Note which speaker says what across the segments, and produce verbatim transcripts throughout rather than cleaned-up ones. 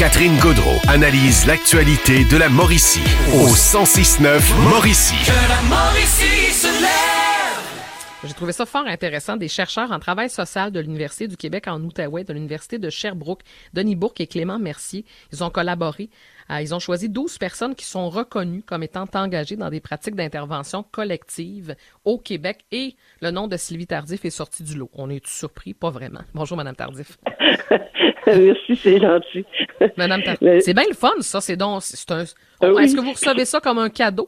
Speaker 1: Catherine Gaudreault analyse l'actualité de la Mauricie au cent six neuf Mauricie.
Speaker 2: Que la Mauricie se lève!
Speaker 3: J'ai trouvé ça fort intéressant. Des chercheurs en travail social de l'Université du Québec en Outaouais, de l'Université de Sherbrooke, Denis Bourque et Clément Mercier, ils ont collaboré. Euh, ils ont choisi douze personnes qui sont reconnues comme étant engagées dans des pratiques d'intervention collective au Québec et le nom de Sylvie Tardif est sorti du lot. On est surpris? Pas vraiment. Bonjour, Madame Tardif.
Speaker 4: Merci, c'est gentil.
Speaker 3: Madame Tardif.
Speaker 4: Mais...
Speaker 3: C'est bien le fun, ça. C'est donc, c'est un...
Speaker 4: Ah oui.
Speaker 3: Est-ce que vous recevez ça comme un cadeau?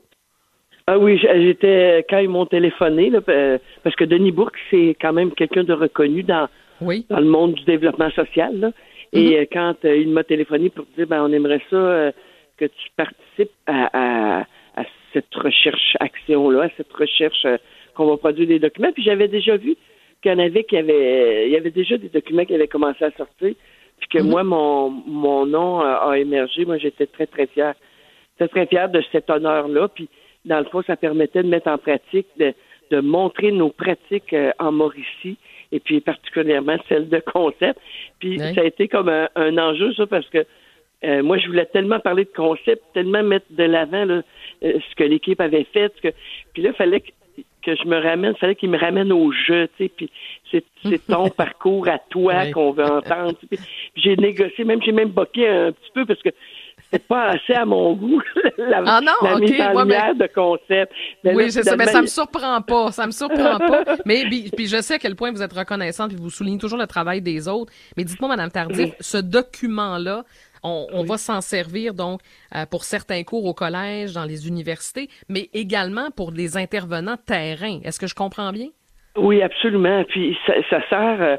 Speaker 4: Ah oui, j'étais quand ils m'ont téléphoné, là, parce que Denis Bourque, c'est quand même quelqu'un de reconnu dans,
Speaker 3: oui.
Speaker 4: dans le monde du développement social. Là. Et mm-hmm. quand euh, il m'a téléphoné pour dire ben on aimerait ça euh, que tu participes à, à, à cette recherche-action-là, à cette recherche euh, qu'on va produire des documents. Puis j'avais déjà vu qu'il y en avait qui avaient il y avait déjà des documents qui avaient commencé à sortir. Puis que mm-hmm. moi, mon mon nom a, a émergé. Moi, j'étais très, très fière. Très, très fière de cet honneur-là. Puis dans le fond, ça permettait de mettre en pratique, de, de montrer nos pratiques euh, en Mauricie, et puis particulièrement celles de concept. Puis oui. Ça a été comme un, un enjeu, ça, parce que euh, moi, je voulais tellement parler de concept, tellement mettre de l'avant là, euh, ce que l'équipe avait fait. Ce que... Puis là, il fallait que, que je me ramène, il fallait qu'il me ramène au jeu, tu sais, puis c'est, c'est ton parcours à toi oui. qu'on veut entendre. Puis, puis j'ai négocié, même j'ai même boqué un petit peu, parce que c'est pas assez à mon goût, la,
Speaker 3: ah non,
Speaker 4: la
Speaker 3: okay.
Speaker 4: mise en lumière ouais, mais... de concept.
Speaker 3: Mais oui, là, je sais, mais ça me surprend pas, ça me surprend pas. Mais puis, puis je sais à quel point vous êtes reconnaissante et vous soulignez toujours le travail des autres. Mais dites-moi, Madame Tardif, oui. ce document-là, on, on oui. va s'en servir donc euh, pour certains cours au collège, dans les universités, mais également pour des intervenants terrain. Est-ce que je comprends bien?
Speaker 4: Oui, absolument. Puis ça, ça sert... Euh,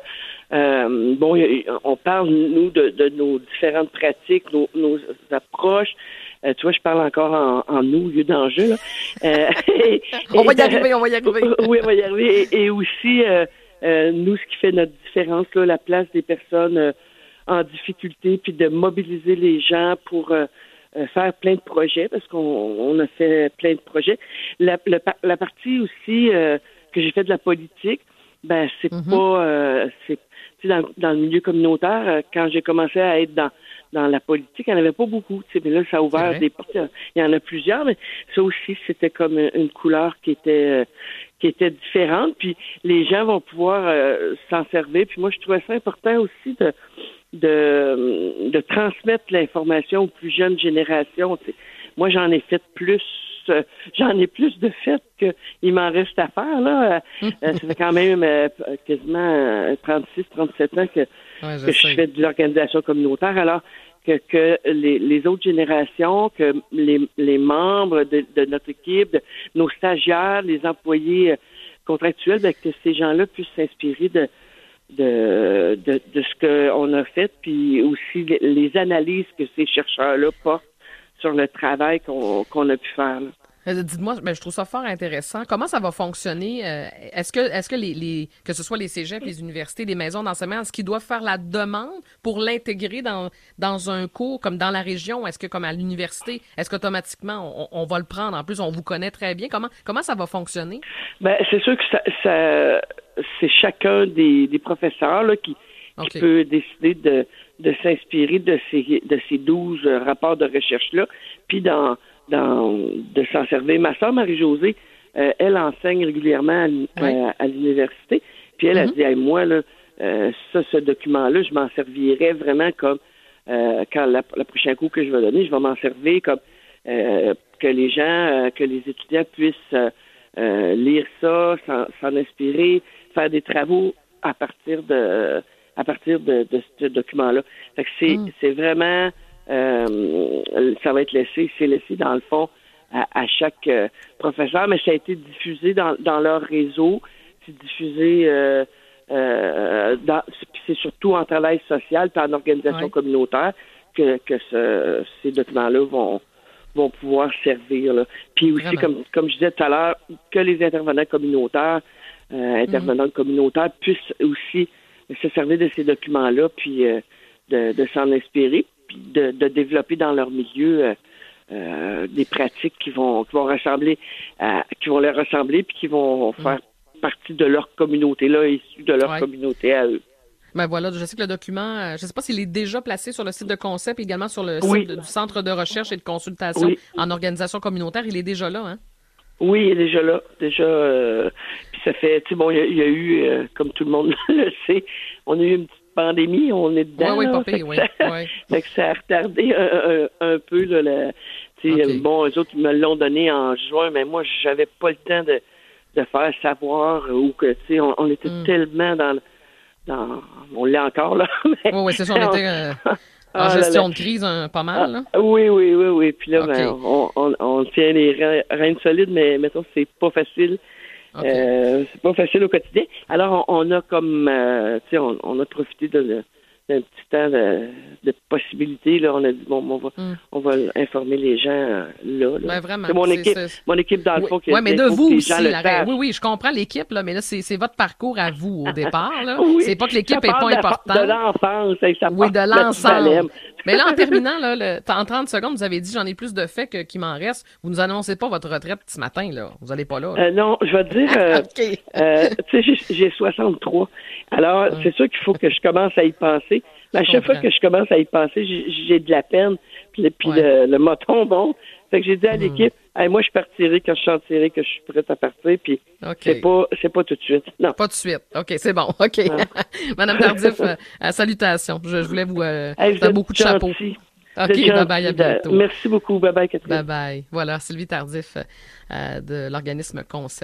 Speaker 4: Euh, bon, on parle, nous, de, de nos différentes pratiques, nos, nos approches. Euh, tu vois, je parle encore en, en nous, au lieu d'enjeu. Là. Euh, et,
Speaker 3: on va y arriver, on va y arriver.
Speaker 4: Oui, on va y arriver. Et, et aussi, euh, euh, nous, ce qui fait notre différence, là, la place des personnes euh, en difficulté, puis de mobiliser les gens pour euh, faire plein de projets, parce qu'on on a fait plein de projets. La, la, la partie aussi euh, que j'ai fait de la politique, ben c'est mm-hmm. pas euh, c'est dans, dans le milieu communautaire, euh, quand j'ai commencé à être dans dans la politique, il n'y en avait pas beaucoup, tu sais, mais là ça a ouvert des portes, il y en a plusieurs, mais ça aussi c'était comme une couleur qui était euh, qui était différente, puis les gens vont pouvoir euh, s'en servir, puis moi je trouvais ça important aussi de de de transmettre l'information aux plus jeunes générations, tu sais. Moi j'en ai fait plus Euh, j'en ai plus de fait qu'il m'en reste à faire, là. Euh, ça fait quand même euh, quasiment euh, trente-six, trente-sept ans que, ouais, je, que je fais de l'organisation communautaire, alors que, que les, les autres générations, que les, les membres de, de notre équipe, de, nos stagiaires, les employés euh, contractuels, ben, que ces gens-là puissent s'inspirer de de, de, de ce qu'on a fait, puis aussi les, les analyses que ces chercheurs-là portent sur le travail qu'on, qu'on a pu faire. Là.
Speaker 3: Dites-moi, ben, je trouve ça fort intéressant. Comment ça va fonctionner? Euh, est-ce que est-ce que les, les que ce soit les cégeps, les universités, les maisons d'enseignement, est-ce qu'ils doivent faire la demande pour l'intégrer dans dans un cours comme dans la région? Est-ce que comme à l'université, est-ce qu'automatiquement on, on va le prendre? En plus, on vous connaît très bien. Comment comment ça va fonctionner?
Speaker 4: Ben c'est sûr que ça, ça c'est chacun des, des professeurs là, qui, okay. qui peut décider de de s'inspirer de ces de ces douze rapports de recherche-là, puis dans, dans de s'en servir. Ma sœur Marie-Josée, euh, elle enseigne régulièrement à, oui. à, à l'université, puis elle mm-hmm. a dit hey, moi, là, euh, ça, ce document-là, je m'en servirais vraiment comme euh, quand la, la prochaine cours que je vais donner, je vais m'en servir comme euh, que les gens, euh, que les étudiants puissent euh, euh, lire ça, s'en, s'en inspirer, faire des travaux à partir de à partir de, de ce document-là. Fait que c'est, mm. c'est vraiment, euh, ça va être laissé, c'est laissé dans le fond à, à chaque euh, professeur, mais ça a été diffusé dans, dans leur réseau, c'est diffusé, euh, euh, dans, c'est surtout en travail social et en organisation ouais. communautaire que, que ce, ces documents-là vont, vont pouvoir servir. Là. Puis aussi, comme, comme je disais tout à l'heure, que les intervenants communautaires, euh, intervenants mm. communautaires puissent aussi se servir de ces documents-là, puis euh, de, de s'en inspirer, puis de, de développer dans leur milieu euh, euh, des pratiques qui vont qui vont ressembler à, qui vont leur ressembler, puis qui vont faire mmh. partie de leur communauté-là, issue de leur ouais. communauté à eux.
Speaker 3: Ben voilà, je sais que le document, euh, je ne sais pas s'il est déjà placé sur le site de Concept, également sur le
Speaker 4: oui.
Speaker 3: site de, du Centre de recherche et de consultation
Speaker 4: oui.
Speaker 3: en organisation communautaire. Il est déjà là, hein?
Speaker 4: Oui, il est déjà là. Déjà, euh, puis ça fait, tu sais, bon, il y, y a eu, euh, comme tout le monde le sait, on a eu une petite pandémie, on est dedans.
Speaker 3: Oui, oui,
Speaker 4: là,
Speaker 3: pas pire, oui.
Speaker 4: Ça,
Speaker 3: oui.
Speaker 4: Fait que ça a retardé un, un, un peu, là, la, tu sais, okay. Bon, eux autres, ils me l'ont donné en juin, mais moi, j'avais pas le temps de, de faire savoir ou que, tu sais, on, on était mm. tellement dans, dans, on l'est encore, là.
Speaker 3: Oui, oui, c'est ça, on était euh, en ah, gestion là, là. de crise, hein, pas mal, là.
Speaker 4: Ah, oui, oui, oui, oui. Puis là, okay. ben, on, on, on tient les rênes solides, mais mettons, c'est pas facile. Okay. Euh, c'est pas facile au quotidien. Alors, on, on a comme, euh, tu sais, on, on a profité de, de, d'un petit temps de, de possibilités. Là, on a dit, bon, on va, mm. on va informer les gens euh, là. là.
Speaker 3: Ben, vraiment.
Speaker 4: C'est mon
Speaker 3: c'est,
Speaker 4: équipe,
Speaker 3: c'est...
Speaker 4: mon équipe dans le fond
Speaker 3: oui,
Speaker 4: qui a
Speaker 3: ouais, mais
Speaker 4: dit,
Speaker 3: de vous aussi.
Speaker 4: La...
Speaker 3: Oui, oui, je comprends l'équipe, là, mais là, c'est, c'est votre parcours à vous au départ. Là.
Speaker 4: Oui,
Speaker 3: c'est pas que l'équipe n'est pas importante.
Speaker 4: De l'enfance. Ça
Speaker 3: oui, de l'ensemble. Mais là, en terminant, là, le, en trente secondes, vous avez dit, j'en ai plus de faits que, qu'il m'en reste. Vous nous annoncez pas votre retraite ce matin, là. Vous allez pas là. là.
Speaker 4: Euh, non, je vais te dire, euh, okay. euh, tu sais, j'ai, j'ai soixante-trois. Alors, hum. c'est sûr qu'il faut que je commence à y penser. Mais à chaque fois que je commence à y penser, j'ai, j'ai de la peine. Puis, puis ouais. le, le moton, bon. Fait que j'ai dit à l'équipe, hum. hey, moi, je partirai quand je sentirai que je suis prête à partir. Puis, okay. c'est pas, c'est pas tout de suite. Non.
Speaker 3: Pas tout de suite. OK, c'est bon. OK. Madame Tardif, euh, salutations. Je, je voulais vous, euh,
Speaker 4: hey,
Speaker 3: vous beaucoup de chapeaux. OK, bye-bye, à bientôt.
Speaker 4: Merci beaucoup. Bye-bye, Catherine.
Speaker 3: Bye-bye. Voilà, Sylvie Tardif euh, de l'organisme Concept.